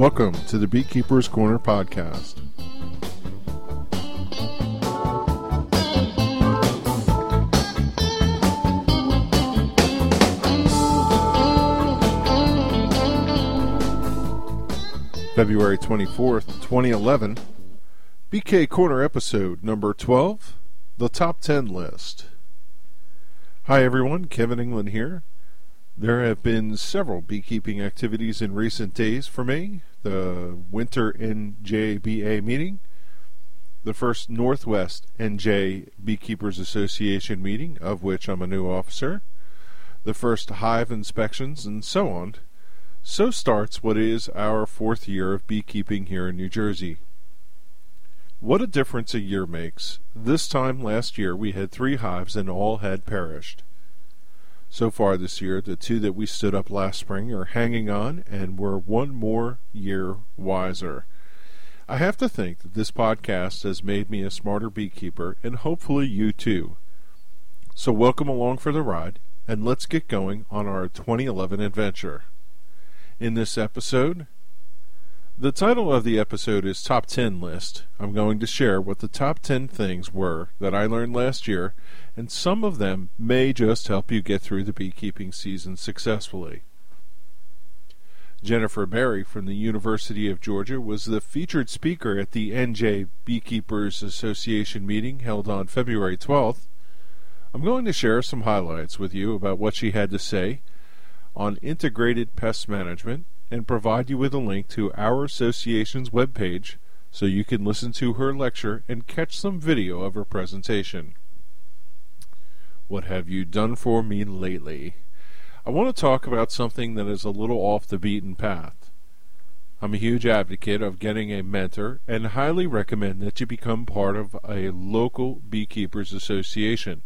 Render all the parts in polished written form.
Welcome to the Beekeeper's Corner podcast. February 24th, 2011, BK Corner episode number 12, the Top 10 List. Hi everyone, Kevin England here. There have been several beekeeping activities in recent days for me. The Winter NJBA meeting, the first Northwest NJ Beekeepers Association meeting, of which I'm a new officer, the first hive inspections, and so on. So starts what is our fourth year of beekeeping here in New Jersey. What a difference a year makes. This time last year we had 3 hives and all had perished. So far this year, the 2 that we stood up last spring are hanging on, and we're one more year wiser. I have to think that this podcast has made me a smarter beekeeper, and hopefully you too. So welcome along for the ride, and let's get going on our 2011 adventure. In this episode, the title of the episode is Top 10 List. I'm going to share what the top 10 things were that I learned last year, and some of them may just help you get through the beekeeping season successfully. Jennifer Berry from the University of Georgia was the featured speaker at the NJ Beekeepers Association meeting held on February 12th. I'm going to share some highlights with you about what she had to say on integrated pest management and provide you with a link to our association's webpage so you can listen to her lecture and catch some video of her presentation. What have you done for me lately? I want to talk about something that is a little off the beaten path. I'm a huge advocate of getting a mentor and highly recommend that you become part of a local beekeepers association.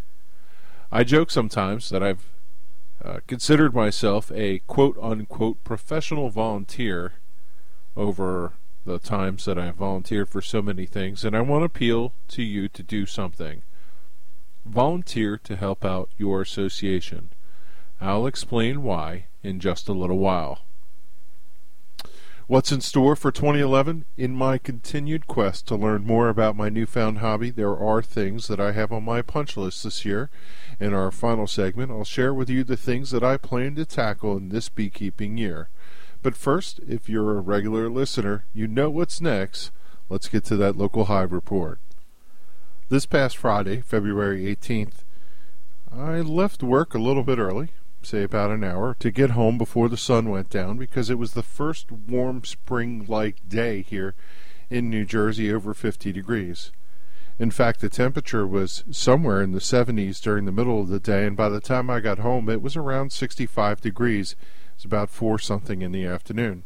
I joke sometimes that I've considered myself a quote-unquote professional volunteer over the times that I've volunteered for so many things, and I want to appeal to you to do something. Volunteer to help out your association. I'll explain why in just a little while. What's in store for 2011? In my continued quest to learn more about my newfound hobby, there are things that I have on my punch list this year. In our final segment, I'll share with you the things that I plan to tackle in this beekeeping year. But first, if you're a regular listener, you know what's next. Let's get to that local hive report. This past Friday, February 18th, I left work a little bit early, say about an hour, to get home before the sun went down because it was the first warm spring-like day here in New Jersey over 50 degrees. In fact, the temperature was somewhere in the 70s during the middle of the day, and by the time I got home it was around 65 degrees. It's about 4-something in the afternoon.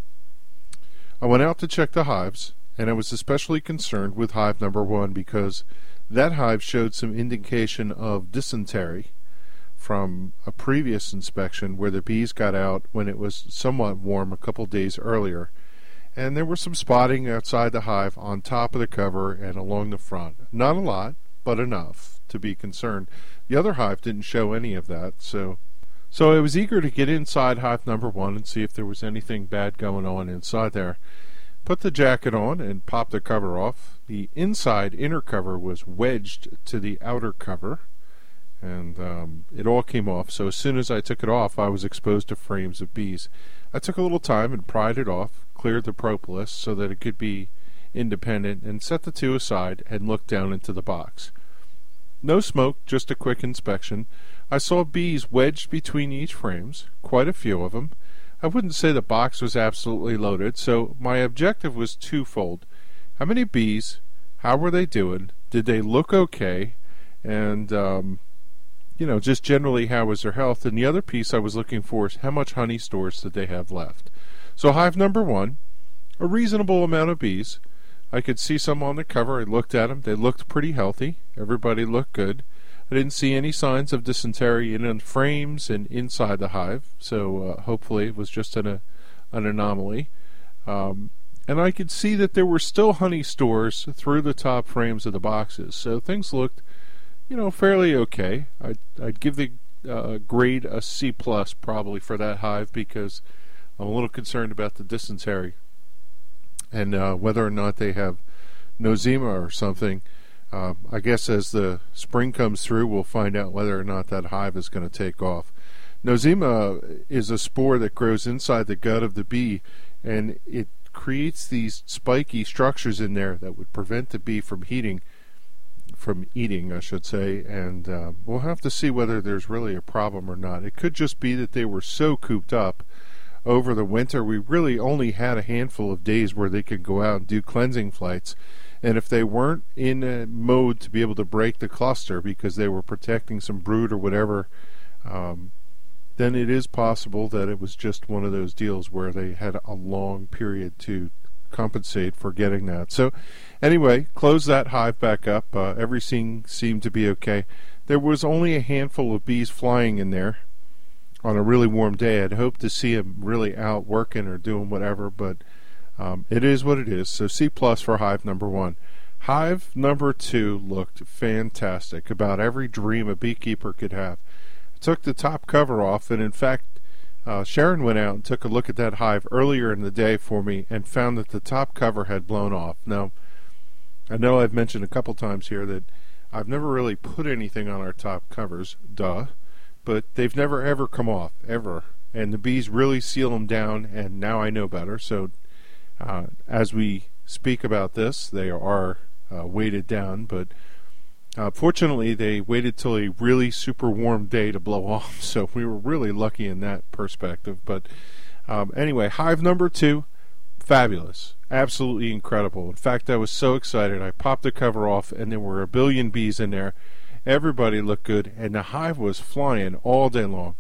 I went out to check the hives, and I was especially concerned with hive number 1 because that hive showed some indication of dysentery from a previous inspection where the bees got out when it was somewhat warm a couple days earlier, and there was some spotting outside the hive on top of the cover and along the front. Not a lot, but enough to be concerned. The other hive didn't show any of that, so I was eager to get inside hive number 1 and see if there was anything bad going on inside there. Put the jacket on and popped the cover off. The inside inner cover was wedged to the outer cover, and it all came off. So as soon as I took it off, I was exposed to frames of bees. I took a little time and pried it off, cleared the propolis so that it could be independent, and set the 2 aside and looked down into the box. No smoke, just a quick inspection. I saw bees wedged between each frames, quite a few of them. I wouldn't say the box was absolutely loaded, so my objective was twofold. How many bees? How were they doing? Did they look okay? And just generally how was their health? And the other piece I was looking for is how much honey stores did they have left? So hive number 1, a reasonable amount of bees. I could see some on the cover. I looked at them. They looked pretty healthy. Everybody looked good. I didn't see any signs of dysentery in the frames and inside the hive, so hopefully it was just an anomaly. And I could see that there were still honey stores through the top frames of the boxes, so things looked fairly okay. I'd give the grade a C+ probably for that hive because I'm a little concerned about the dysentery and whether or not they have nosema or something. I guess as the spring comes through, we'll find out whether or not that hive is going to take off. Nosema is a spore that grows inside the gut of the bee, and it creates these spiky structures in there that would prevent the bee from eating, I should say, and we'll have to see whether there's really a problem or not. It could just be that they were so cooped up over the winter. We really only had a handful of days where they could go out and do cleansing flights, and if they weren't in a mode to be able to break the cluster because they were protecting some brood or whatever, then it is possible that it was just one of those deals where they had a long period to compensate for getting that. So anyway, close that hive back up. Everything seemed to be okay. There was only a handful of bees flying in there on a really warm day. I'd hoped to see them really out working or doing whatever, but it is what it is. So C+ for hive number 1. Hive number 2 looked fantastic. About every dream a beekeeper could have. Took the top cover off, and in fact Sharon went out and took a look at that hive earlier in the day for me and found that the top cover had blown off. Now, I know I've mentioned a couple times here that I've never really put anything on our top covers, but they've never ever come off, ever, and the bees really seal them down, and now I know better. So as we speak about this, they are weighted down, but fortunately, they waited till a really super warm day to blow off, so we were really lucky in that perspective. But anyway, hive number 2, fabulous, absolutely incredible. In fact, I was so excited, I popped the cover off, and there were a billion bees in there. Everybody looked good, and the hive was flying all day long.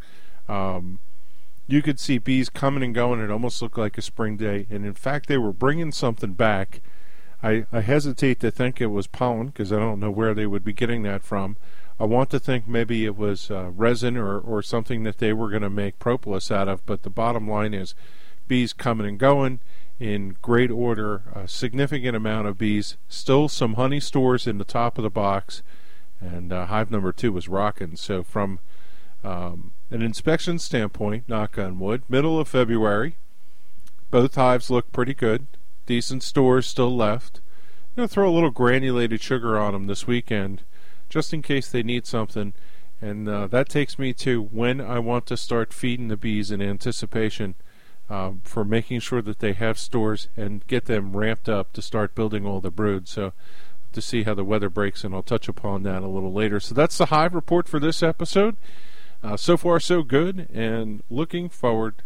You could see bees coming and going. It almost looked like a spring day, and in fact, they were bringing something back. I hesitate to think it was pollen because I don't know where they would be getting that from. I want to think maybe it was resin or something that they were going to make propolis out of, but the bottom line is bees coming and going in great order, a significant amount of bees, still some honey stores in the top of the box, and hive number 2 was rocking. So from an inspection standpoint, knock on wood, middle of February, both hives look pretty good. Decent stores still left. I'm going to throw a little granulated sugar on them this weekend just in case they need something, and that takes me to when I want to start feeding the bees in anticipation for making sure that they have stores and get them ramped up to start building all the brood. So to see how the weather breaks, and I'll touch upon that a little later. So that's the hive report for this episode. So far so good, and looking forward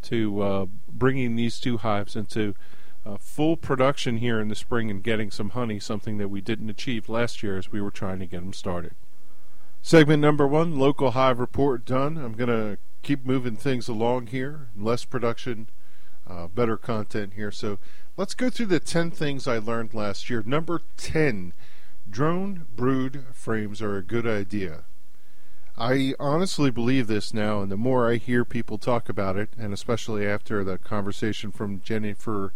to bringing these 2 hives into full production here in the spring and getting some honey, something that we didn't achieve last year as we were trying to get them started. Segment number 1, local hive report done. I'm going to keep moving things along here. Less production, better content here. So let's go through the 10 things I learned last year. Number 10, drone brood frames are a good idea. I honestly believe this now, and the more I hear people talk about it, and especially after the conversation from Jennifer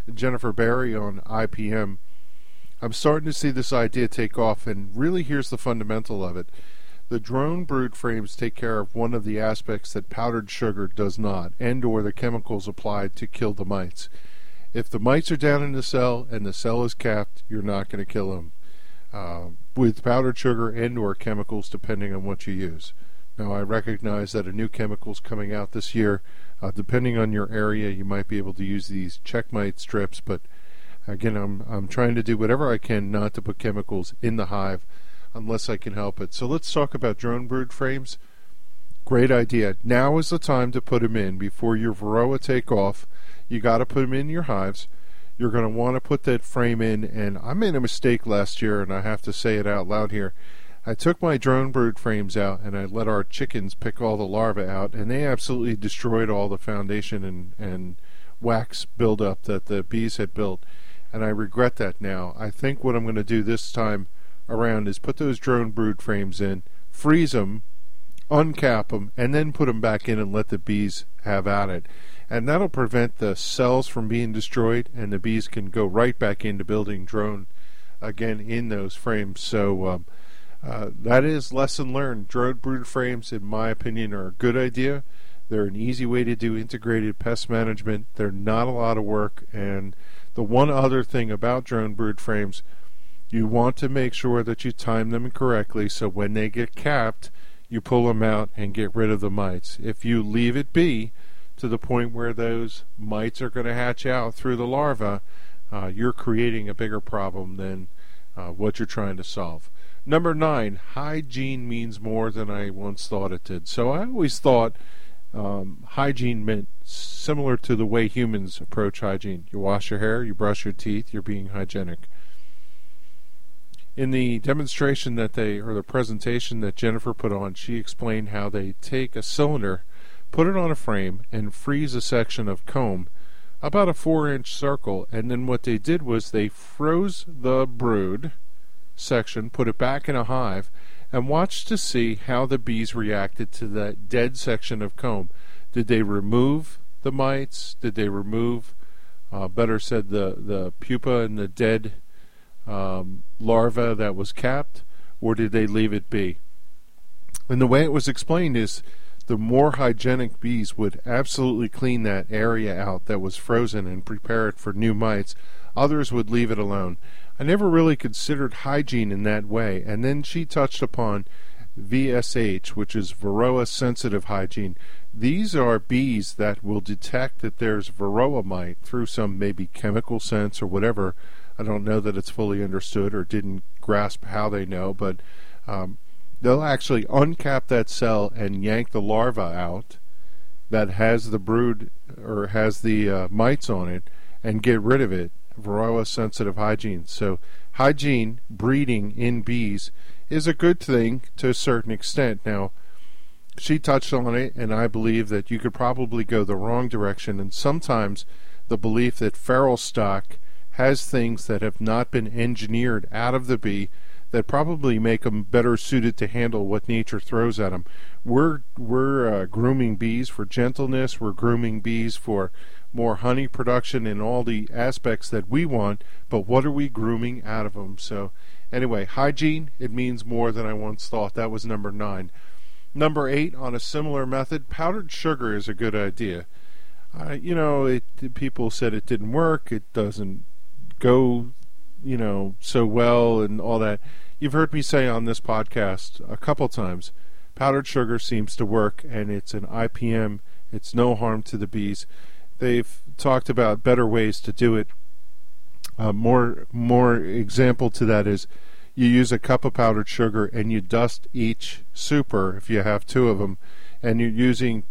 Berry on IPM, I'm starting to see this idea take off, and really here's the fundamental of it. The drone brood frames take care of one of the aspects that powdered sugar does not, and or the chemicals applied to kill the mites. If the mites are down in the cell and the cell is capped, you're not going to kill them with powdered sugar and or chemicals, depending on what you use. Now, I recognize that a new chemical's coming out this year. Depending on your area, you might be able to use these checkmate strips, but again, I'm trying to do whatever I can not to put chemicals in the hive unless I can help it. So let's talk about drone brood frames. Great idea. Now is the time to put them in before your varroa take off. You got to put them in your hives. You're going to want to put that frame in, and I made a mistake last year, and I have to say it out loud here. I took my drone brood frames out and I let our chickens pick all the larvae out, and they absolutely destroyed all the foundation and wax buildup that the bees had built, and I regret that now. I think what I'm going to do this time around is put those drone brood frames in, freeze them, uncap them, and then put them back in and let the bees have at it. And that'll prevent the cells from being destroyed, and the bees can go right back into building drone again in those frames. So that is lesson learned. Drone brood frames, in my opinion, are a good idea. They're an easy way to do integrated pest management. They're not a lot of work. And the one other thing about drone brood frames, you want to make sure that you time them correctly so when they get capped, you pull them out and get rid of the mites. If you leave it be to the point where those mites are going to hatch out through the larva, you're creating a bigger problem than what you're trying to solve. Number 9, hygiene means more than I once thought it did. So I always thought hygiene meant similar to the way humans approach hygiene. You wash your hair, you brush your teeth, you're being hygienic. In the demonstration the presentation that Jennifer put on, she explained how they take a cylinder, put it on a frame, and freeze a section of comb, about a 4-inch circle, and then what they did was they froze the brood section, put it back in a hive, and watched to see how the bees reacted to that dead section of comb. Did they remove the mites? Did they remove, better said, the pupa and the dead larva that was capped, or did they leave it be? And the way it was explained is the more hygienic bees would absolutely clean that area out that was frozen and prepare it for new mites. Others would leave it alone. I never really considered hygiene in that way. And then she touched upon VSH, which is Varroa sensitive hygiene. These are bees that will detect that there's Varroa mite through some maybe chemical sense or whatever. I don't know that it's fully understood or didn't grasp how they know, but they'll actually uncap that cell and yank the larva out that has the brood or has the mites on it and get rid of it. Varroa sensitive hygiene. So hygiene, breeding in bees, is a good thing to a certain extent. Now, she touched on it, and I believe that you could probably go the wrong direction, and sometimes the belief that feral stock has things that have not been engineered out of the bee that probably make them better suited to handle what nature throws at them. We're grooming bees for gentleness. We're grooming bees for more honey production and all the aspects that we want, but what are we grooming out of them? So anyway, hygiene, it means more than I once thought. That was number 9. Number 8, on a similar method, powdered sugar is a good idea. People said it didn't work, it doesn't go, so well and all that. You've heard me say on this podcast a couple times, powdered sugar seems to work, and it's an IPM. It's no harm to the bees. They've talked about better ways to do it. More example to that is you use a cup of powdered sugar and you dust each super, if you have 2 of them, and you're using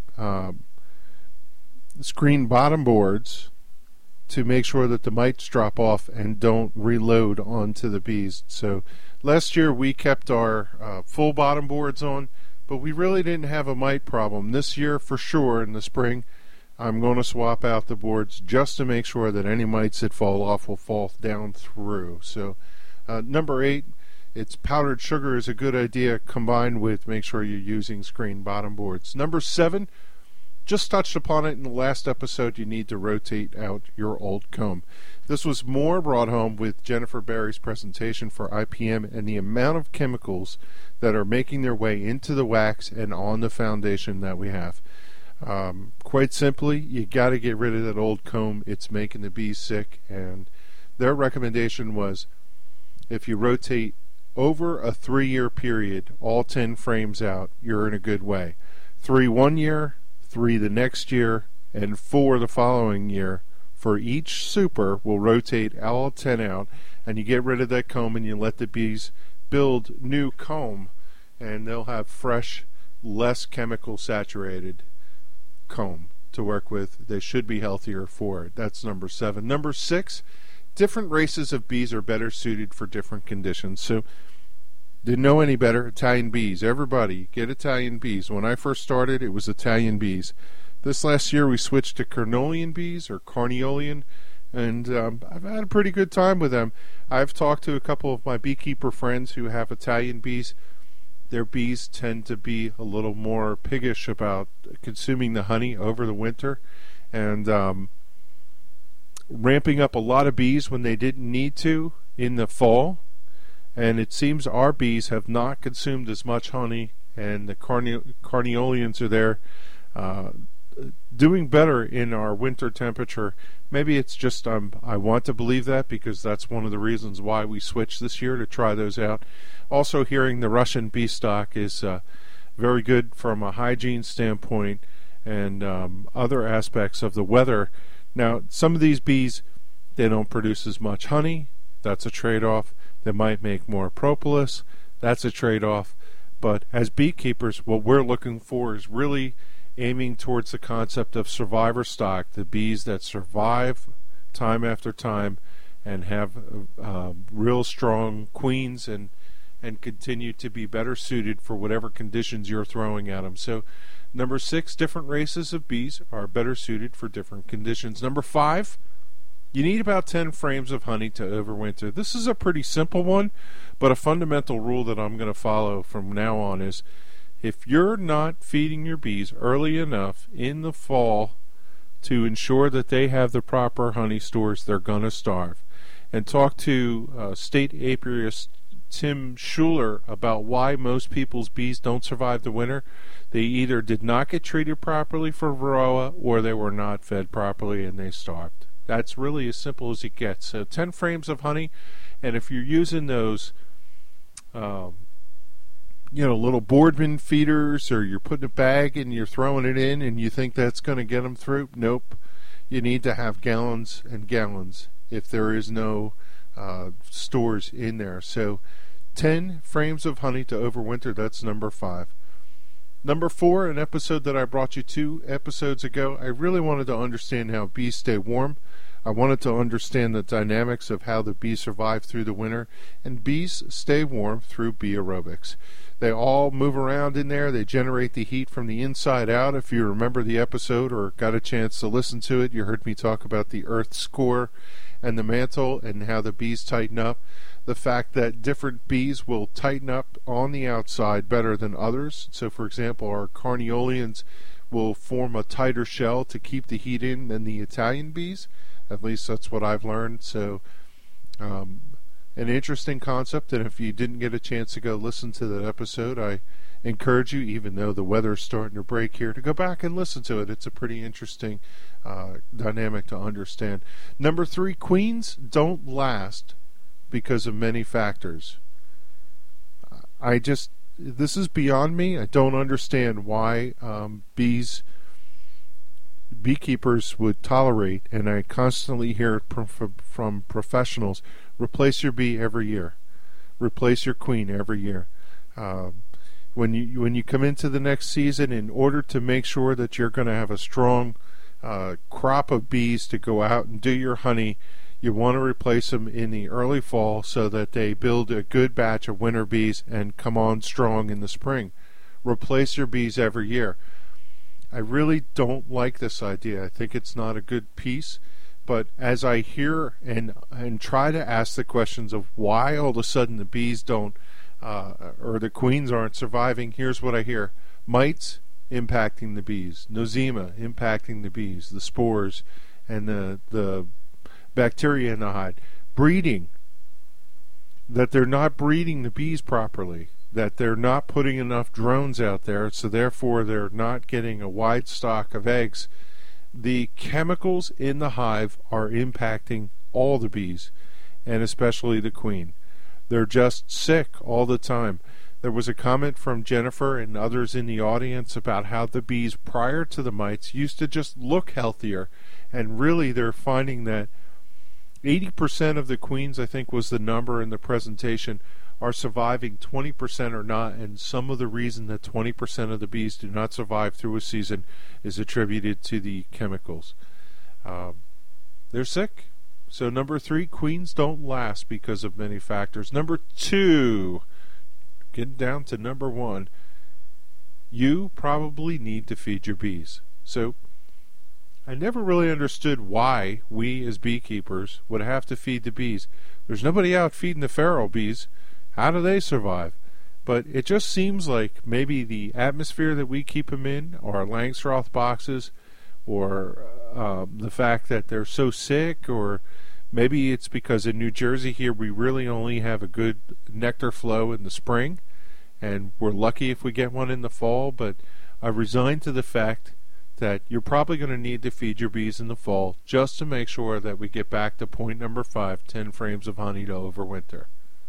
screen bottom boards to make sure that the mites drop off and don't reload onto the bees. So last year we kept our full bottom boards on, but we really didn't have a mite problem. This year for sure in the spring I'm going to swap out the boards just to make sure that any mites that fall off will fall down through. So number 8, it's powdered sugar is a good idea combined with make sure you're using screen bottom boards. Number 7, just touched upon it in the last episode, you need to rotate out your old comb. This was more brought home with Jennifer Berry's presentation for IPM and the amount of chemicals that are making their way into the wax and on the foundation that we have. Quite simply, you got to get rid of that old comb. It's making the bees sick, and their recommendation was if you rotate over a 3-year period, all 10 frames out, you're in a good way. 3 1 year, 3 the next year, and 4 the following year. For each super, we'll rotate all 10 out, and you get rid of that comb and you let the bees build new comb, and they'll have fresh, less chemical saturated comb to work with. They should be healthier for it. That's number 7. Number 6, different races of bees are better suited for different conditions. So, didn't know any better, Italian bees. Everybody get Italian bees. When I first started, it was Italian bees. This last year we switched to Carniolan bees or Carniolan, and I've had a pretty good time with them. I've talked to a couple of my beekeeper friends who have Italian bees. Their bees tend to be a little more piggish about consuming the honey over the winter and ramping up a lot of bees when they didn't need to in the fall. And it seems our bees have not consumed as much honey, and the Carniolans are there doing better in our winter temperature. Maybe it's just I want to believe that because that's one of the reasons why we switched this year to try those out. Also, hearing the Russian bee stock is very good from a hygiene standpoint and other aspects of the weather. Now, some of these bees, they don't produce as much honey. That's a trade-off. They might make more propolis. That's a trade-off. But as beekeepers, what we're looking for is really aiming towards the concept of survivor stock, the bees that survive time after time and have real strong queens and continue to be better suited for whatever conditions you're throwing at them. So number 6, different races of bees are better suited for different conditions. Number 5, you need about 10 frames of honey to overwinter. This is a pretty simple one, but a fundamental rule that I'm going to follow from now on is if you're not feeding your bees early enough in the fall to ensure that they have the proper honey stores, they're going to starve. And talk to state apiarist Tim Schuler about why most people's bees don't survive the winter. They either did not get treated properly for varroa or they were not fed properly and they starved. That's really as simple as it gets. So 10 frames of honey, and if you're using those little Boardman feeders, or you're putting a bag and you're throwing it in and you think that's going to get them through, nope. You need to have gallons and gallons if there is no stores in there. So 10 frames of honey to overwinter, that's number 5. Number 4, an episode that I brought you 2 episodes ago, I really wanted to understand how bees stay warm. I wanted to understand the dynamics of how the bees survive through the winter, and bees stay warm through bee aerobics. They all move around in there. They generate the heat from the inside out. If you remember the episode or got a chance to listen to it, you heard me talk about the Earth's core and the mantle and how the bees tighten up. The fact that different bees will tighten up on the outside better than others. So, for example, our Carnioleans will form a tighter shell to keep the heat in than the Italian bees. At least that's what I've learned. So, an interesting concept, and if you didn't get a chance to go listen to that episode, I encourage you, even though the weather's starting to break here, to go back and listen to it. It's a pretty interesting dynamic to understand. Number 3, queens don't last because of many factors. This is beyond me. I don't understand why beekeepers would tolerate, and I constantly hear it from professionals, replace your bee every year. Replace your queen every year. When you come into the next season, in order to make sure that you're going to have a strong crop of bees to go out and do your honey, you want to replace them in the early fall so that they build a good batch of winter bees and come on strong in the spring. Replace your bees every year. I really don't like this idea. I think it's not a good piece. But as I hear and try to ask the questions of why all of a sudden the bees don't, or the queens aren't surviving, here's what I hear. Mites impacting the bees, nosema impacting the bees, the spores and the bacteria in the hive. Breeding, that they're not breeding the bees properly, that they're not putting enough drones out there, so therefore they're not getting a wide stock of eggs. The chemicals in the hive are impacting all the bees, and especially the queen. They're just sick all the time. There was a comment from Jennifer and others in the audience about how the bees prior to the mites used to just look healthier, and really they're finding that 80% of the queens, I think was the number in the presentation, are surviving, 20% are not, and some of the reason that 20% of the bees do not survive through a season is attributed to the chemicals. They're sick. So number 3, queens don't last because of many factors. Number 2, getting down to number 1, you probably need to feed your bees. So I never really understood why we as beekeepers would have to feed the bees. There's nobody out feeding the feral bees. How do they survive? But it just seems like maybe the atmosphere that we keep them in, or our Langstroth boxes, or the fact that they're so sick, or maybe it's because in New Jersey here we really only have a good nectar flow in the spring, and we're lucky if we get one in the fall, but I've resigned to the fact that you're probably going to need to feed your bees in the fall just to make sure that we get back to point number 5, 10 frames of honey to overwinter.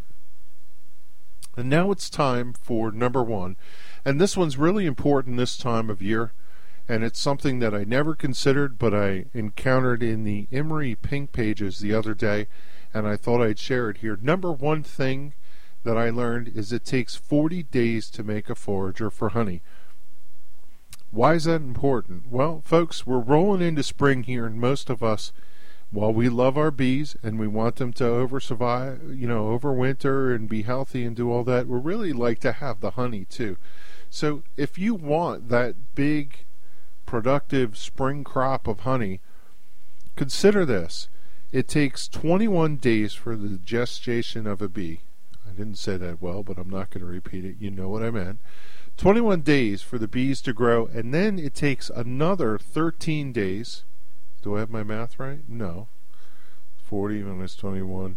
And now it's time for number 1, and this one's really important this time of year, and it's something that I never considered, but I encountered in the Emery Pink pages the other day, and I thought I'd share it here. Number 1 thing that I learned is it takes 40 days to make a forager for honey. Why is that important? Well, folks, we're rolling into spring here, and most of us, while we love our bees and we want them to overwinter and be healthy and do all that, we really like to have the honey too. So if you want that big, productive spring crop of honey, consider this. It takes 21 days for the gestation of a bee. I didn't say that well, but I'm not going to repeat it. You know what I meant. 21 days for the bees to grow, and then it takes another 13 days. Do I have my math right? No. 40 minus 21.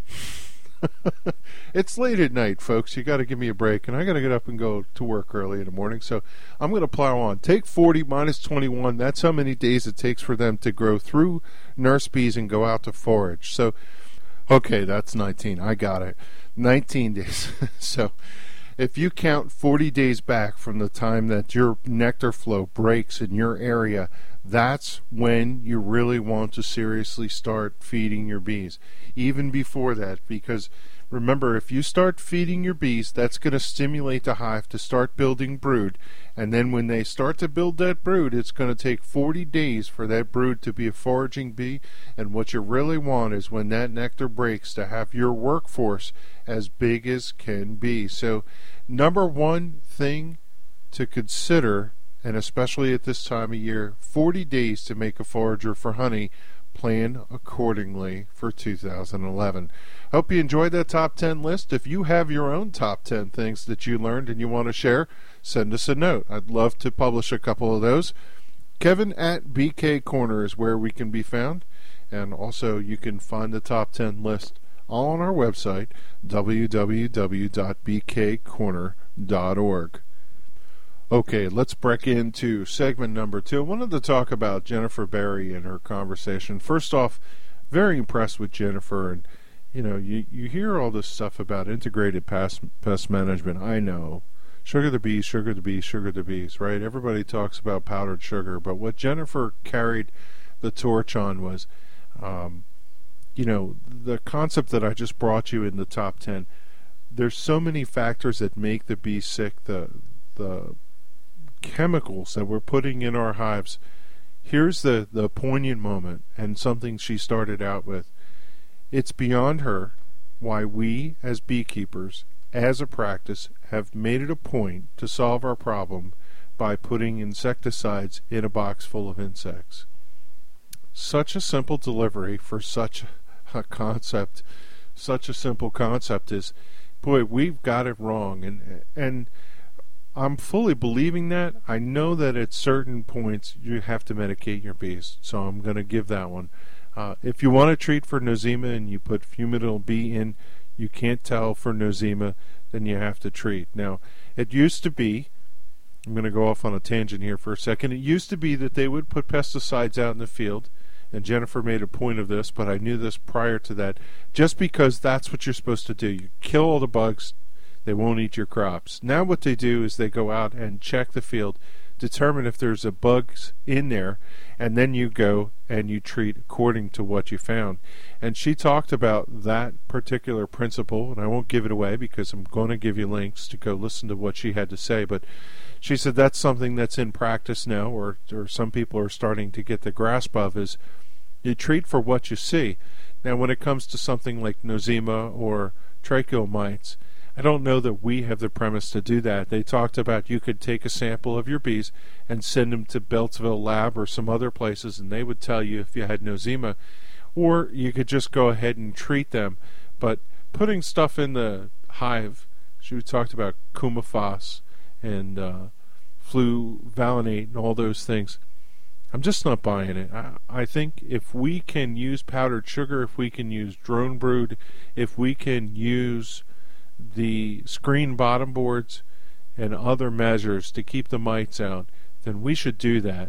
It's late at night, folks. You got to give me a break, and I got to get up and go to work early in the morning, so I'm going to plow on. Take 40 minus 21. That's how many days it takes for them to grow through nurse bees and go out to forage. So, okay, that's 19. I got it. 19 days. So if you count 40 days back from the time that your nectar flow breaks in your area, that's when you really want to seriously start feeding your bees. Even before that, because remember, if you start feeding your bees, that's going to stimulate the hive to start building brood. And then when they start to build that brood, it's going to take 40 days for that brood to be a foraging bee. And what you really want is when that nectar breaks to have your workforce as big as can be. So number 1 thing to consider, and especially at this time of year, 40 days to make a forager for honey. Plan accordingly for 2011. Hope you enjoyed that top 10 list. If you have your own top 10 things that you learned and you want to share, send us a note. I'd love to publish a couple of those. Kevin at BK Corner is where we can be found, and also you can find the top 10 list all on our website, www.bkcorner.org. Okay, let's break into segment number 2. I wanted to talk about Jennifer Berry and her conversation. First off, very impressed with Jennifer, and you hear all this stuff about integrated pest management. I know. Sugar the bees, sugar the bees, sugar the bees, right? Everybody talks about powdered sugar, but what Jennifer carried the torch on was, the concept that I just brought you in the top 10. There's so many factors that make the bees sick, the chemicals that we're putting in our hives. Here's the poignant moment, and something she started out with. It's beyond her why we, as beekeepers, as a practice, have made it a point to solve our problem by putting insecticides in a box full of insects. Such a simple delivery for such a concept, such a simple concept is, boy, we've got it wrong. And I'm fully believing that. I know that at certain points you have to medicate your bees, so I'm going to give that one. If you want to treat for nosema and you put Fumidil B in, you can't tell for nosema, then you have to treat. Now, it used to be, I'm going to go off on a tangent here for a second, it used to be that they would put pesticides out in the field, and Jennifer made a point of this, but I knew this prior to that, just because that's what you're supposed to do. You kill all the bugs, they won't eat your crops. Now what they do is they go out and check the field, determine if there's a bugs in there, and then you go and you treat according to what you found. And she talked about that particular principle, and I won't give it away because I'm going to give you links to go listen to what she had to say, but she said that's something that's in practice now, or some people are starting to get the grasp of, is you treat for what you see. Now when it comes to something like nosema or tracheal mites, I don't know that we have the premise to do that. They talked about you could take a sample of your bees and send them to Beltsville Lab or some other places, and they would tell you if you had nosema, or you could just go ahead and treat them. But putting stuff in the hive, she talked about Coumaphos and fluvalinate and all those things. I'm just not buying it. I think if we can use powdered sugar, if we can use drone brood, if we can use the screen bottom boards and other measures to keep the mites out, then we should do that.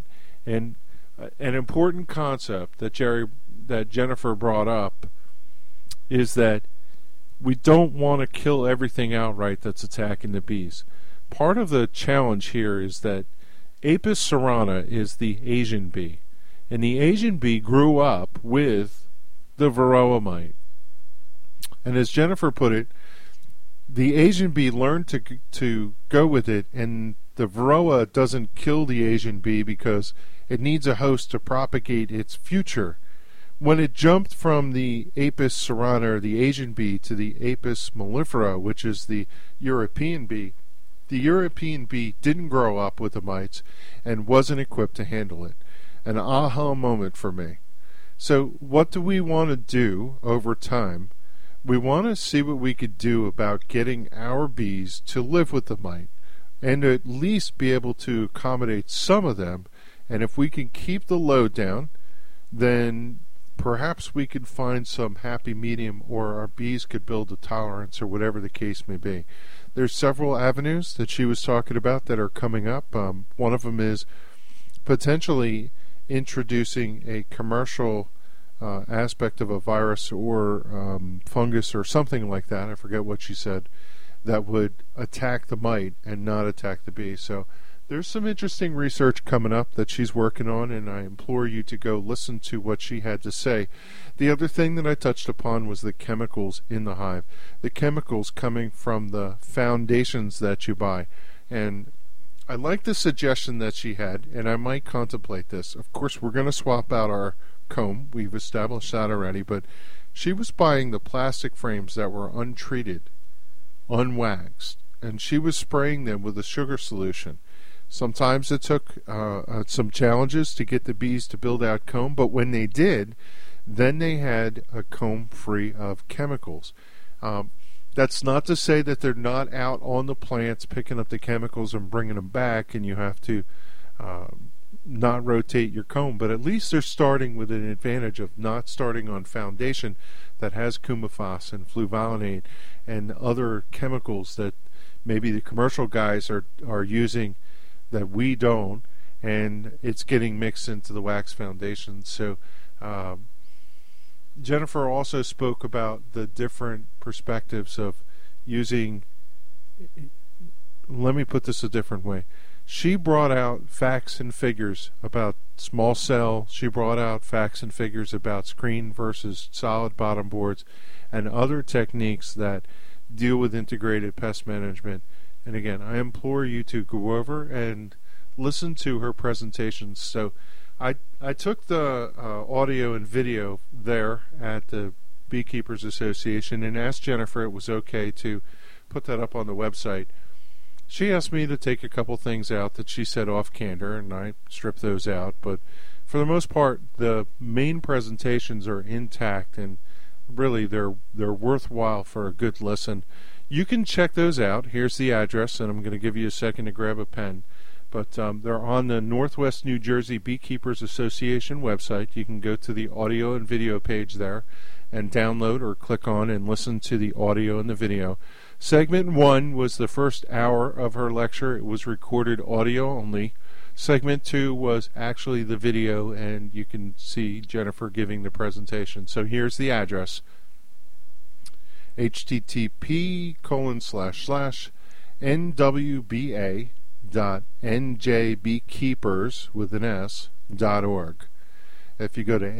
And an important concept that Jennifer brought up is that we don't want to kill everything outright that's attacking the bees. Part of the challenge here is that Apis cerana is the Asian bee, and the Asian bee grew up with the varroa mite. And as Jennifer put it, the Asian bee learned to go with it, and the varroa doesn't kill the Asian bee because it needs a host to propagate its future. When it jumped from the Apis cerana, or the Asian bee, to the Apis mellifera, which is the European bee didn't grow up with the mites and wasn't equipped to handle it. An aha moment for me. So what do we want to do over time? We want to see what we could do about getting our bees to live with the mite and to at least be able to accommodate some of them. And if we can keep the load down, then perhaps we could find some happy medium, or our bees could build a tolerance, or whatever the case may be. There's several avenues that she was talking about that are coming up. One of them is potentially introducing a commercial aspect of a virus or fungus or something like that. I forget what she said, that would attack the mite and not attack the bee. So there's some interesting research coming up that she's working on, and I implore you to go listen to what she had to say. The other thing that I touched upon was the chemicals in the hive. The chemicals coming from the foundations that you buy. And I like the suggestion that she had, and I might contemplate this. Of course, we're going to swap out our comb. We've established that already, but she was buying the plastic frames that were untreated, unwaxed, and she was spraying them with a sugar solution. Sometimes it took some challenges to get the bees to build out comb, but when they did, then they had a comb free of chemicals. That's not to say that they're not out on the plants picking up the chemicals and bringing them back, and you have to not rotate your comb, but at least they're starting with an advantage of not starting on foundation that has coumaphos and fluvalinate and other chemicals that maybe the commercial guys are using that we don't, and it's getting mixed into the wax foundation. So Jennifer also spoke about the different perspectives of using, let me put this a different way. She brought out facts and figures about small cell. She brought out facts and figures about screen versus solid bottom boards and other techniques that deal with integrated pest management. And again, I implore you to go over and listen to her presentations. So I took the audio and video there at the Beekeepers Association and asked Jennifer it was okay to put that up on the website. She asked me to take a couple things out that she said off candor, and I stripped those out. But for the most part, the main presentations are intact, and really they're worthwhile for a good listen. You can check those out. Here's the address, and I'm going to give you a second to grab a pen. But they're on the Northwest New Jersey Beekeepers Association website. You can go to the audio and video page there and download or click on and listen to the audio and the video. Segment 1 was the first hour of her lecture. It was recorded audio only. Segment 2 was actually the video, and you can see Jennifer giving the presentation. So here's the address: http://nwba.njbeekeepers.org. If you go to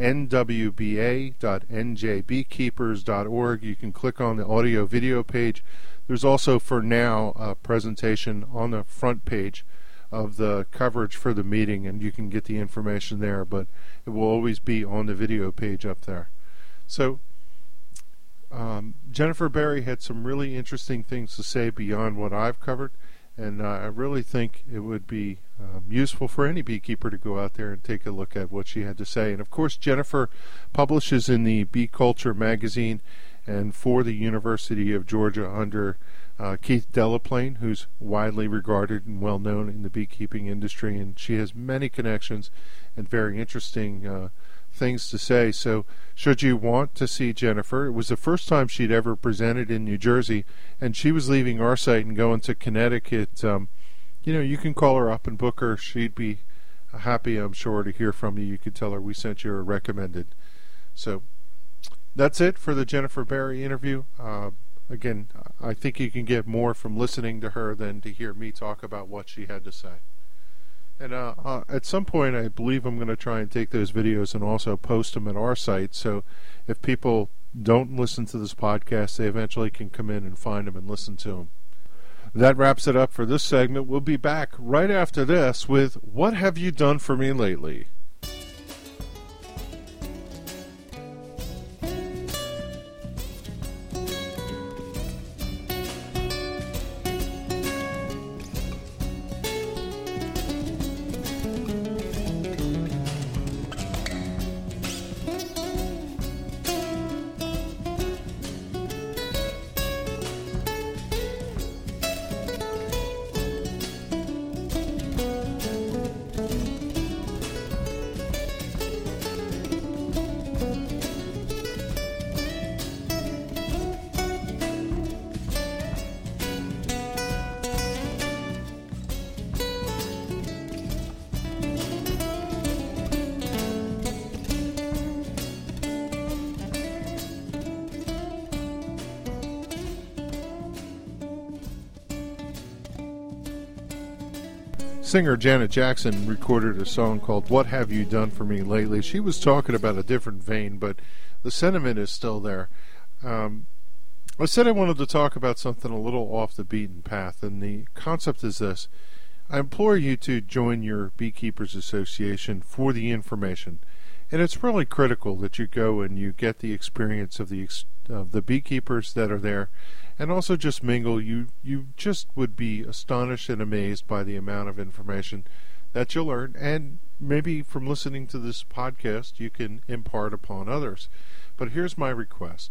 nwba.njbeekeepers.org, you can click on the audio video page. There's also, for now, a presentation on the front page of the coverage for the meeting, and you can get the information there, but it will always be on the video page up there. So Jennifer Berry had some really interesting things to say beyond what I've covered, and I really think it would be useful for any beekeeper to go out there and take a look at what she had to say. And of course, Jennifer publishes in the Bee Culture magazine and for the University of Georgia under Keith Delaplane, who's widely regarded and well known in the beekeeping industry, and she has many connections and very interesting things to say. So should you want to see Jennifer, it was the first time she'd ever presented in New Jersey, and she was leaving our site and going to Connecticut. You can call her up and book her. She'd be happy, I'm sure, to hear from you. You could tell her we sent you a recommended. So that's it for the Jennifer Berry interview. Again, I think you can get more from listening to her than to hear me talk about what she had to say. And at some point, I believe I'm going to try and take those videos and also post them at our site. So if people don't listen to this podcast, they eventually can come in and find them and listen to them. That wraps it up for this segment. We'll be back right after this with What Have You Done For Me Lately? Singer Janet Jackson recorded a song called What Have You Done For Me Lately? She was talking about a different vein, but the sentiment is still there. I said I wanted to talk about something a little off the beaten path, and the concept is this. I implore you to join your Beekeepers Association for the information. And it's really critical that you go and you get the experience of the beekeepers that are there, and also just mingle. You just would be astonished and amazed by the amount of information that you'll learn, and maybe from listening to this podcast you can impart upon others. But here's my request.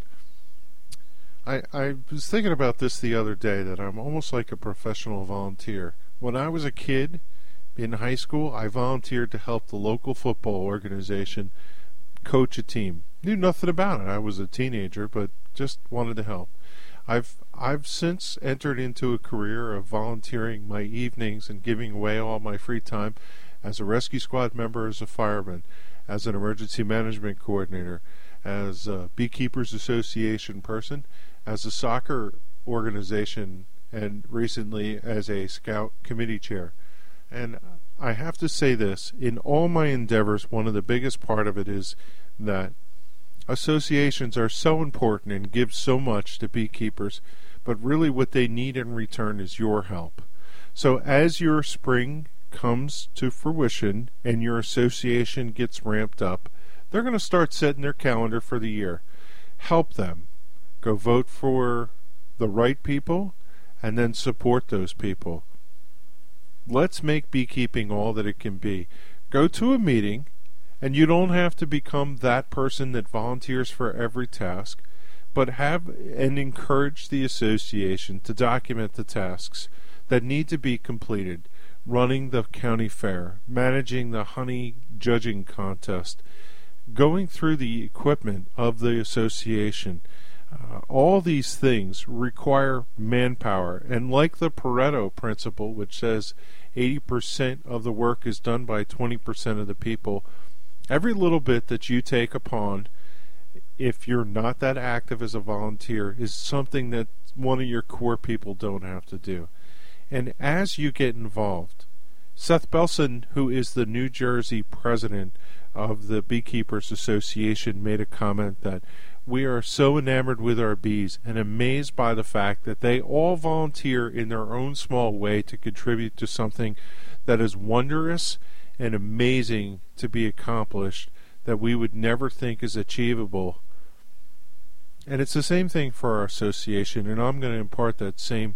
I was thinking about this the other day, that I'm almost like a professional volunteer. When I was a kid in high school, I volunteered to help the local football organization coach a team. Knew nothing about it. I was a teenager, but just wanted to help. I've since entered into a career of volunteering my evenings and giving away all my free time as a rescue squad member, as a fireman, as an emergency management coordinator, as a Beekeepers Association person, as a soccer organization, and recently as a scout committee chair. And I have to say this, in all my endeavors, one of the biggest part of it is that associations are so important and give so much to beekeepers, but really what they need in return is your help. So as your spring comes to fruition and your association gets ramped up, they're going to start setting their calendar for the year. Help them. Go vote for the right people and then support those people. Let's make beekeeping all that it can be. Go to a meeting, and you don't have to become that person that volunteers for every task, but have and encourage the association to document the tasks that need to be completed. Running the county fair, managing the honey judging contest, going through the equipment of the association. All these things require manpower, and like the Pareto principle, which says 80% of the work is done by 20% of the people, every little bit that you take upon, if you're not that active as a volunteer, is something that one of your core people don't have to do. And as you get involved, Seth Belson, who is the New Jersey president of the Beekeepers Association, made a comment that we are so enamored with our bees and amazed by the fact that they all volunteer in their own small way to contribute to something that is wondrous and amazing to be accomplished, that we would never think is achievable. And it's the same thing for our association, and I'm going to impart that same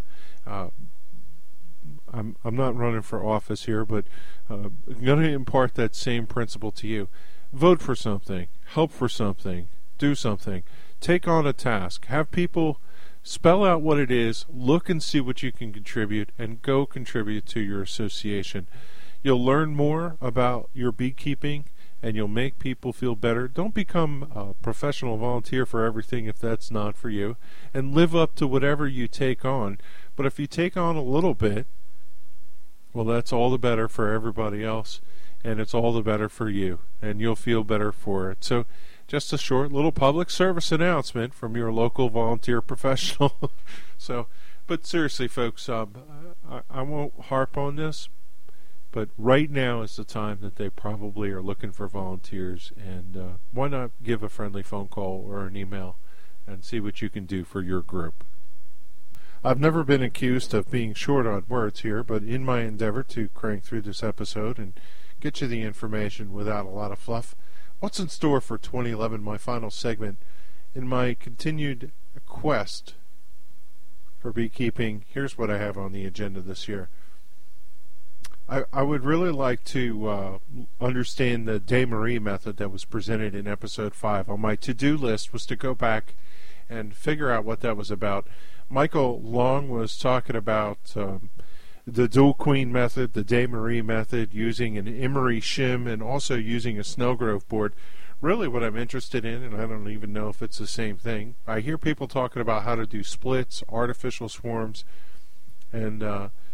I'm not running for office here, but I'm going to impart that same principle to you. Vote for something, help for something, do something, take on a task, have people spell out what it is, look and see what you can contribute, and go contribute to your association. You'll learn more about your beekeeping, and you'll make people feel better. Don't become a professional volunteer for everything if that's not for you, and live up to whatever you take on. But if you take on a little bit, well, that's all the better for everybody else. and it's all the better for you, and you'll feel better for it. So just a short little public service announcement from your local volunteer professional. But seriously, folks, I won't harp on this, but right now is the time that they probably are looking for volunteers, and why not give a friendly phone call or an email and see what you can do for your group. I've never been accused of being short on words here, but in my endeavor to crank through this episode and get you the information without a lot of fluff, what's in store for 2011, my final segment, in my continued quest for beekeeping? Here's what I have on the agenda this year. I would really like to understand the DeMarie method that was presented in episode 5. On my to-do list was to go back and figure out what that was about. Michael Long was talking about the dual queen method, the DeMarie method, using an emery shim and also using a Snellgrove board. Really what I'm interested in, and I don't even know if it's the same thing, I hear people talking about how to do splits, artificial swarms, and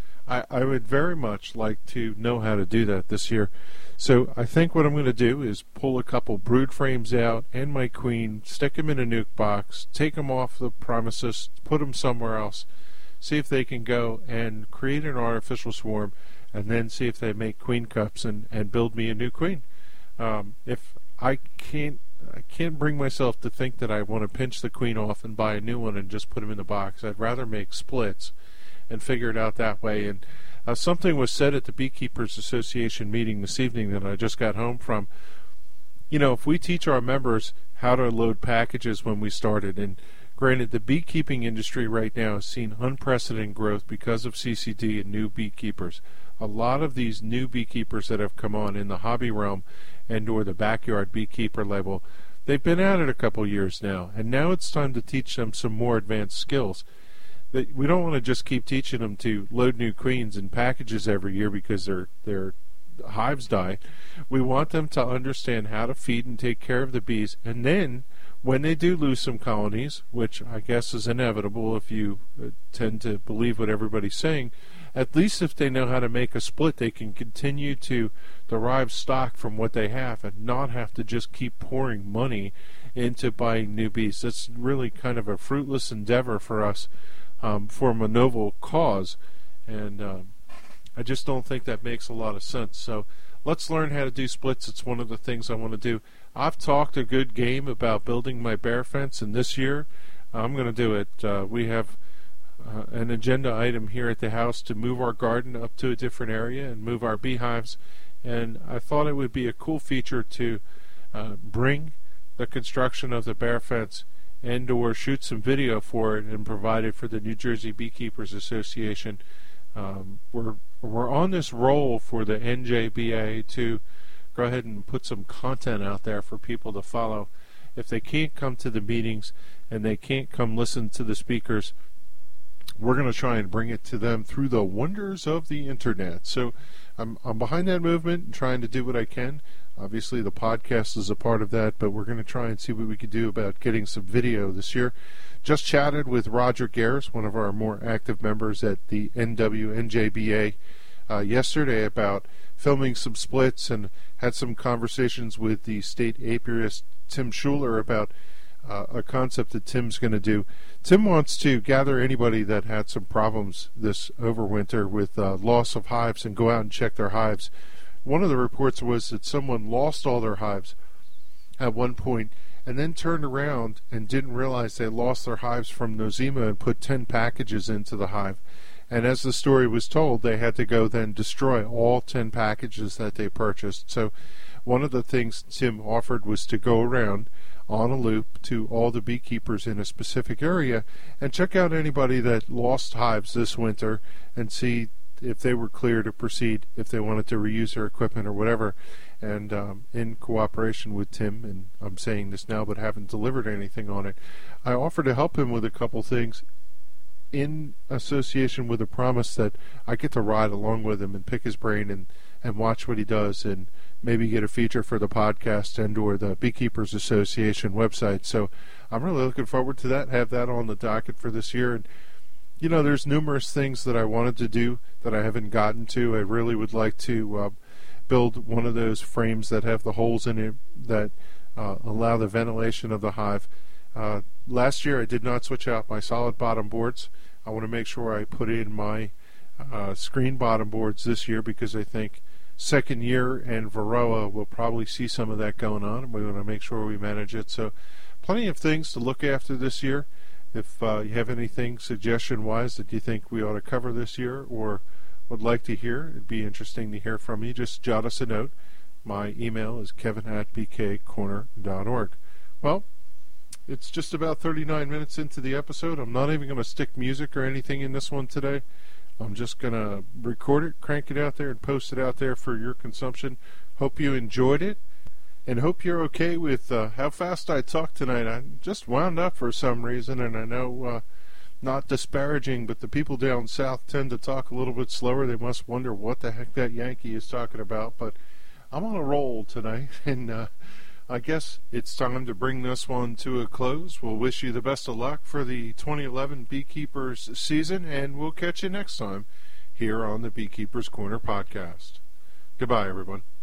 I would very much like to know how to do that this year. So I think what I'm going to do is pull a couple brood frames out and my queen, stick them in a nuke box, take them off the premises, put them somewhere else, see if they can go and create an artificial swarm, and then see if they make queen cups and build me a new queen. If I can't bring myself to think that I want to pinch the queen off and buy a new one and just put them in the box. I'd rather make splits and figure it out that way. And something was said at the Beekeepers Association meeting this evening that I just got home from. You know, if we teach our members how to load packages when we started, and granted, the beekeeping industry right now has seen unprecedented growth because of CCD and new beekeepers. A lot of these new beekeepers that have come on in the hobby realm and or the backyard beekeeper level, they've been at it a couple years now, and now it's time to teach them some more advanced skills. We don't want to just keep teaching them to load new queens in packages every year because their hives die. We want them to understand how to feed and take care of the bees, and then when they do lose some colonies, which I guess is inevitable if you tend to believe what everybody's saying, at least if they know how to make a split, they can continue to derive stock from what they have and not have to just keep pouring money into buying new bees. That's really kind of a fruitless endeavor for us. For a noble cause, and I just don't think that makes a lot of sense. So let's learn how to do splits. It's one of the things I want to do. I've talked a good game about building my bear fence, and this year I'm going to do it. We have an agenda item here at the house to move our garden up to a different area and move our beehives, and I thought it would be a cool feature to bring the construction of the bear fence and or shoot some video for it and provide it for the New Jersey Beekeepers Association. We're on this roll for the NJBA to go ahead and put some content out there for people to follow. If they can't come to the meetings and they can't come listen to the speakers, we're going to try and bring it to them through the wonders of the internet. So I'm behind that movement and trying to do what I can. Obviously, the podcast is a part of that, but we're going to try and see what we can do about getting some video this year. Just chatted with Roger Garris, one of our more active members at the NWNJBA, yesterday about filming some splits, and had some conversations with the state apiarist Tim Schuler about a concept that Tim's going to do. Tim wants to gather anybody that had some problems this overwinter with loss of hives and go out and check their hives. One of the reports was that someone lost all their hives at one point and then turned around and didn't realize they lost their hives from Nosema and put 10 packages into the hive. And as the story was told, they had to go then destroy all 10 packages that they purchased. So one of the things Tim offered was to go around on a loop to all the beekeepers in a specific area and check out anybody that lost hives this winter and see if they were clear to proceed, if they wanted to reuse their equipment or whatever. And in cooperation with Tim, and I'm saying this now but haven't delivered anything on it, I offered to help him with a couple things in association with a promise that I get to ride along with him and pick his brain and watch what he does and maybe get a feature for the podcast and or the Beekeepers Association website. So I'm really looking forward to that, have that on the docket for this year. And you know, there's numerous things that I wanted to do that I haven't gotten to. I really would like to build one of those frames that have the holes in it that allow the ventilation of the hive. Last year I did not switch out my solid bottom boards. I want to make sure I put in my screen bottom boards this year because I think second year and Varroa will probably see some of that going on, and we want to make sure we manage it. So plenty of things to look after this year. If you have anything suggestion-wise that you think we ought to cover this year or would like to hear, it'd be interesting to hear from you. Just jot us a note. My email is kevin@bkcorner.org. Well, it's just about 39 minutes into the episode. I'm not even going to stick music or anything in this one today. I'm just going to record it, crank it out there, and post it out there for your consumption. Hope you enjoyed it, and hope you're okay with how fast I talked tonight. I just wound up for some reason, and I know not disparaging, but the people down south tend to talk a little bit slower. They must wonder what the heck that Yankee is talking about, but I'm on a roll tonight, and I guess it's time to bring this one to a close. We'll wish you the best of luck for the 2011 Beekeepers season, and we'll catch you next time here on the Beekeepers Corner podcast. Goodbye, everyone.